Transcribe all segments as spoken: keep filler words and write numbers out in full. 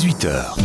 dix-huit heures.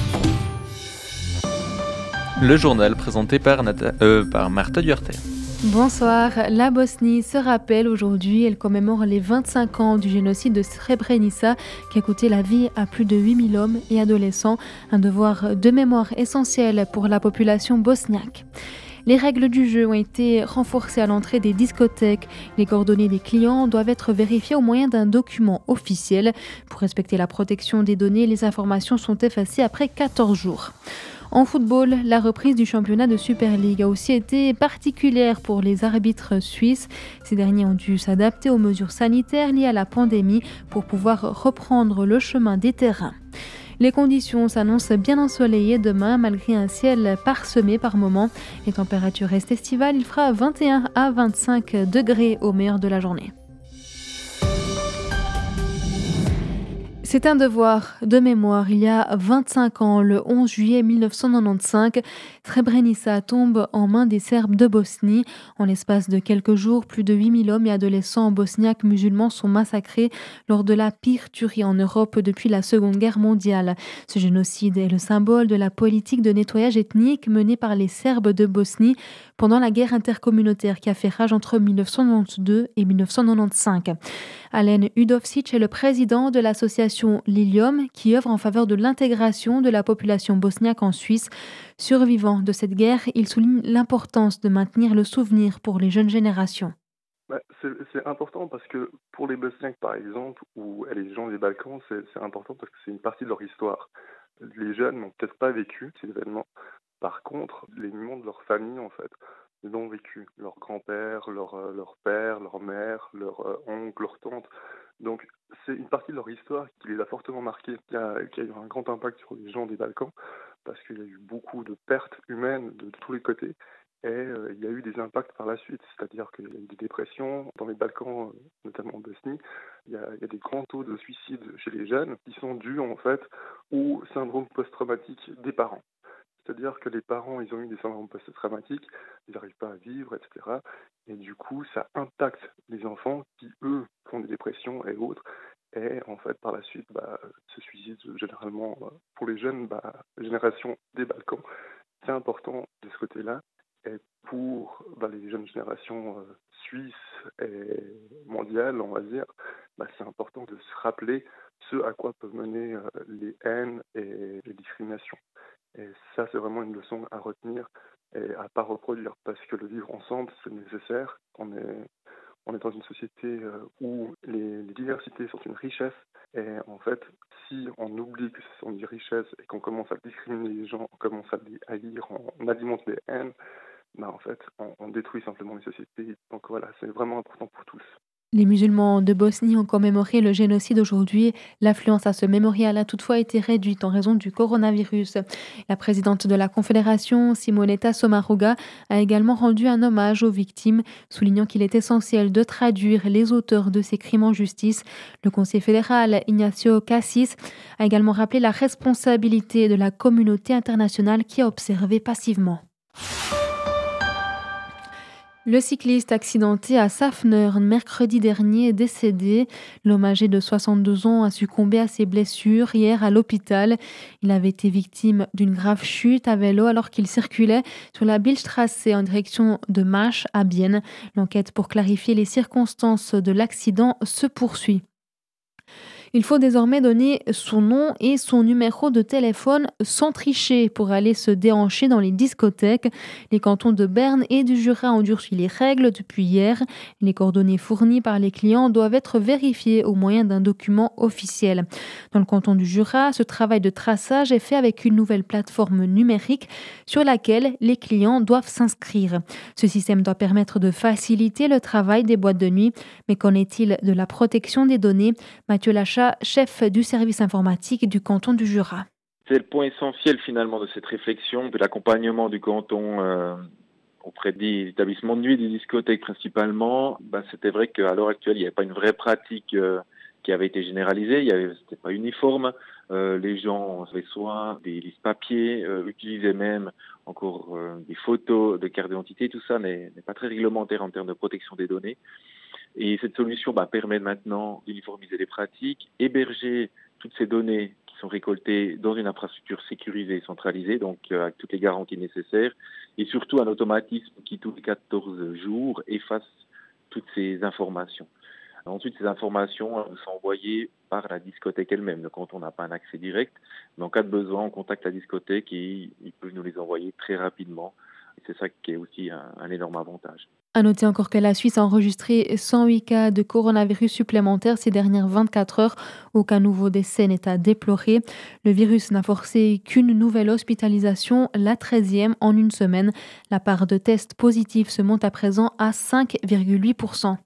Le journal présenté par, Nata- euh, par Martha Duarte. Bonsoir, la Bosnie se rappelle aujourd'hui, elle commémore les vingt-cinq ans du génocide de Srebrenica qui a coûté la vie à plus de huit mille hommes et adolescents, un devoir de mémoire essentiel pour la population bosniaque. Les règles du jeu ont été renforcées à l'entrée des discothèques. Les coordonnées des clients doivent être vérifiées au moyen d'un document officiel. Pour respecter la protection des données, les informations sont effacées après quatorze jours. En football, la reprise du championnat de Super League a aussi été particulière pour les arbitres suisses. Ces derniers ont dû s'adapter aux mesures sanitaires liées à la pandémie pour pouvoir reprendre le chemin des terrains. Les conditions s'annoncent bien ensoleillées demain malgré un ciel parsemé par moments. Les températures restent estivales, il fera vingt et un à vingt-cinq degrés au meilleur de la journée. C'est un devoir de mémoire. Il y a vingt-cinq ans, le onze juillet mille neuf cent quatre-vingt-quinze, Srebrenica tombe en main des Serbes de Bosnie. En l'espace de quelques jours, plus de huit mille hommes et adolescents bosniaques musulmans sont massacrés lors de la pire tuerie en Europe depuis la Seconde Guerre mondiale. Ce génocide est le symbole de la politique de nettoyage ethnique menée par les Serbes de Bosnie pendant la guerre intercommunautaire qui a fait rage entre mille neuf cent quatre-vingt-douze et mille neuf cent quatre-vingt-quinze. Alen Udovčić est le président de l'association Lilium qui œuvre en faveur de l'intégration de la population bosniaque en Suisse. Survivant de cette guerre, il souligne l'importance de maintenir le souvenir pour les jeunes générations. Bah, c'est, c'est important parce que pour les Bosniaques, par exemple, ou les gens des Balkans, c'est, c'est important parce que c'est une partie de leur histoire. Les jeunes n'ont peut-être pas vécu ces événements. Par contre, les membres de leur famille, en fait, l'ont vécu. Leur grand-père, leur, euh, leur père, leur mère, leur euh, oncle, leur tante. Donc, c'est une partie de leur histoire qui les a fortement marqués, qui a, qui a eu un grand impact sur les gens des Balkans, parce qu'il y a eu beaucoup de pertes humaines de, de tous les côtés. Et euh, il y a eu des impacts par la suite, c'est-à-dire qu'il y a eu des dépressions dans les Balkans, euh, notamment en Bosnie. Il y, a, il y a des grands taux de suicide chez les jeunes qui sont dus en fait au syndrome post-traumatique des parents. C'est-à-dire que les parents, ils ont eu des syndromes post-traumatiques, ils n'arrivent pas à vivre, et cetera. Et du coup, ça impacte les enfants qui, eux, font des dépressions et autres. Et en fait, par la suite, bah, se suicident généralement, pour les jeunes, bah, génération des Balkans. C'est important de ce côté-là. Et pour bah, les jeunes générations euh, suisses et mondiales, on va dire, bah, c'est important de se rappeler ce à quoi peuvent mener euh, les haines et les discriminations. Et ça, c'est vraiment une leçon à retenir et à ne pas reproduire, parce que le vivre ensemble, c'est nécessaire. On est, on est dans une société euh, où les, les diversités sont une richesse. Et en fait, si on oublie que ce sont des richesses et qu'on commence à discriminer les gens, on commence à les haïr, on alimente les haines, bah en fait, on, on détruit simplement les sociétés. Donc voilà, c'est vraiment important pour tous. Les musulmans de Bosnie ont commémoré le génocide aujourd'hui. L'affluence à ce mémorial a toutefois été réduite en raison du coronavirus. La présidente de la Confédération, Simonetta Sommaruga, a également rendu un hommage aux victimes, soulignant qu'il est essentiel de traduire les auteurs de ces crimes en justice. Le conseiller fédéral, Ignacio Cassis, a également rappelé la responsabilité de la communauté internationale qui a observé passivement. Le cycliste accidenté à Safneur mercredi dernier est décédé. L'homme âgé de soixante-deux ans a succombé à ses blessures hier à l'hôpital. Il avait été victime d'une grave chute à vélo alors qu'il circulait sur la Billstraße en direction de Mâche à Bienne. L'enquête pour clarifier les circonstances de l'accident se poursuit. Il faut désormais donner son nom et son numéro de téléphone sans tricher pour aller se déhancher dans les discothèques. Les cantons de Berne et du Jura ont durci les règles depuis hier. Les coordonnées fournies par les clients doivent être vérifiées au moyen d'un document officiel. Dans le canton du Jura, ce travail de traçage est fait avec une nouvelle plateforme numérique sur laquelle les clients doivent s'inscrire. Ce système doit permettre de faciliter le travail des boîtes de nuit. Mais qu'en est-il de la protection des données ? Mathieu Lachat, chef du service informatique du canton du Jura. C'est le point essentiel finalement de cette réflexion, de l'accompagnement du canton euh, auprès des établissements de nuit, des discothèques principalement. Ben, c'était vrai qu'à l'heure actuelle, il n'y avait pas une vraie pratique euh, qui avait été généralisée, il y avait, c'était pas uniforme. Euh, les gens avaient soit des listes papier, euh, utilisaient même encore euh, des photos de carte d'identité, tout ça n'est, n'est pas très réglementaire en termes de protection des données. Et cette solution bah, permet maintenant d'uniformiser les pratiques, héberger toutes ces données qui sont récoltés dans une infrastructure sécurisée et centralisée, donc euh, avec toutes les garanties nécessaires, et surtout un automatisme qui, tous les quatorze jours, efface toutes ces informations. Ensuite, ces informations euh, sont envoyées par la discothèque elle-même. Le canton n'a pas un accès direct, mais en cas de besoin, on contacte la discothèque et ils peuvent nous les envoyer très rapidement. Et c'est ça qui est aussi un, un énorme avantage. À noter encore que la Suisse a enregistré cent huit cas de coronavirus supplémentaires ces dernières vingt-quatre heures. Aucun nouveau décès n'est à déplorer. Le virus n'a forcé qu'une nouvelle hospitalisation, la treizième en une semaine. La part de tests positifs se monte à présent à cinq virgule huit pour cent.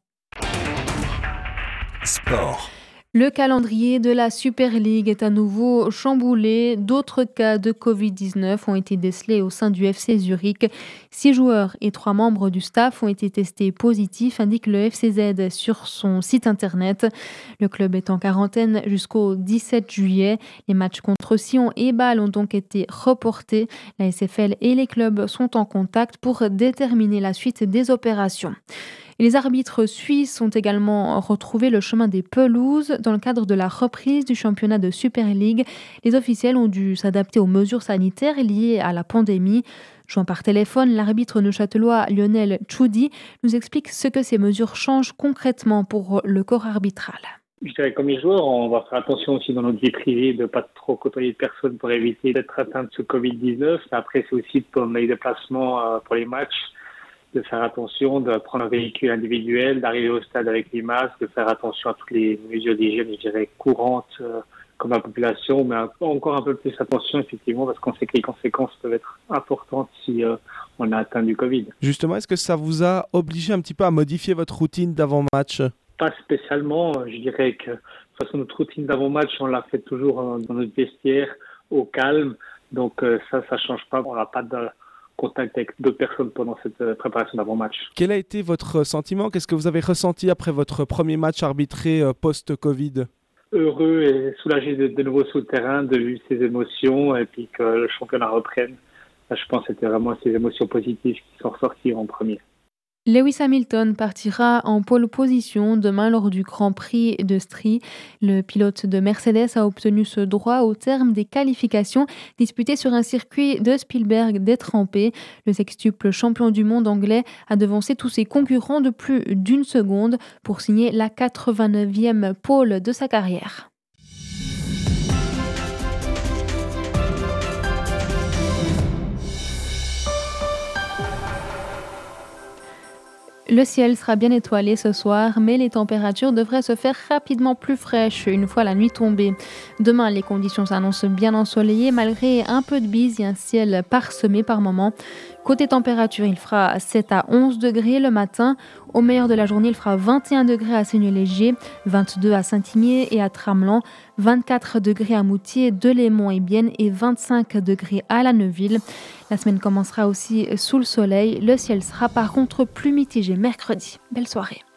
Sport. Le calendrier de la Super League est à nouveau chamboulé. D'autres cas de covid dix-neuf ont été décelés au sein du F C Zurich. Six joueurs et trois membres du staff ont été testés positifs, indique le F C Z sur son site internet. Le club est en quarantaine jusqu'au dix-sept juillet. Les matchs contre Sion et Bâle ont donc été reportés. La S F L et les clubs sont en contact pour déterminer la suite des opérations. Les arbitres suisses ont également retrouvé le chemin des pelouses. Dans le cadre de la reprise du championnat de Super League, les officiels ont dû s'adapter aux mesures sanitaires liées à la pandémie. Joint par téléphone, l'arbitre neuchâtelois Lionel Tchoudi nous explique ce que ces mesures changent concrètement pour le corps arbitral. Je dirais comme les joueurs, on va faire attention aussi dans notre vie privée de ne pas trop côtoyer de personnes pour éviter d'être atteint de ce covid dix-neuf. Après, c'est aussi pour les déplacements pour les matchs, de faire attention, de prendre un véhicule individuel, d'arriver au stade avec les masques, de faire attention à toutes les mesures d'hygiène, je dirais, courantes euh, comme la population, mais encore un peu plus attention, effectivement, parce qu'on sait que les conséquences peuvent être importantes si euh, on a atteint du Covid. Justement, est-ce que ça vous a obligé un petit peu à modifier votre routine d'avant-match ? Pas spécialement, je dirais que de toute façon, notre routine d'avant-match, on l'a fait toujours dans notre vestiaire, au calme, donc euh, ça, ça change pas, on n'a pas de contact avec d'autres personnes pendant cette préparation d'avant-match. Quel a été votre sentiment ? Qu'est-ce que vous avez ressenti après votre premier match arbitré post-Covid ? Heureux et soulagé de, de nouveau sur le terrain, de vivre ces émotions et puis que le championnat reprenne. Là, je pense que c'était vraiment ces émotions positives qui sont ressorties en premier. Lewis Hamilton partira en pole position demain lors du Grand Prix de Strie. Le pilote de Mercedes a obtenu ce droit au terme des qualifications disputées sur un circuit de Spielberg détrempé. Le sextuple champion du monde anglais a devancé tous ses concurrents de plus d'une seconde pour signer la quatre-vingt-neuvième pole de sa carrière. Le ciel sera bien étoilé ce soir, mais les températures devraient se faire rapidement plus fraîches une fois la nuit tombée. Demain, les conditions s'annoncent bien ensoleillées malgré un peu de bise et un ciel parsemé par moments. Côté température, il fera sept à onze degrés le matin. Au meilleur de la journée, il fera vingt et un degrés à Seigneur-Léger, vingt-deux à Saint-Imier et à Tramelan, vingt-quatre degrés à Moutier, Delémont et Bienne et vingt-cinq degrés à La Neuville. La semaine commencera aussi sous le soleil. Le ciel sera par contre plus mitigé mercredi. Belle soirée.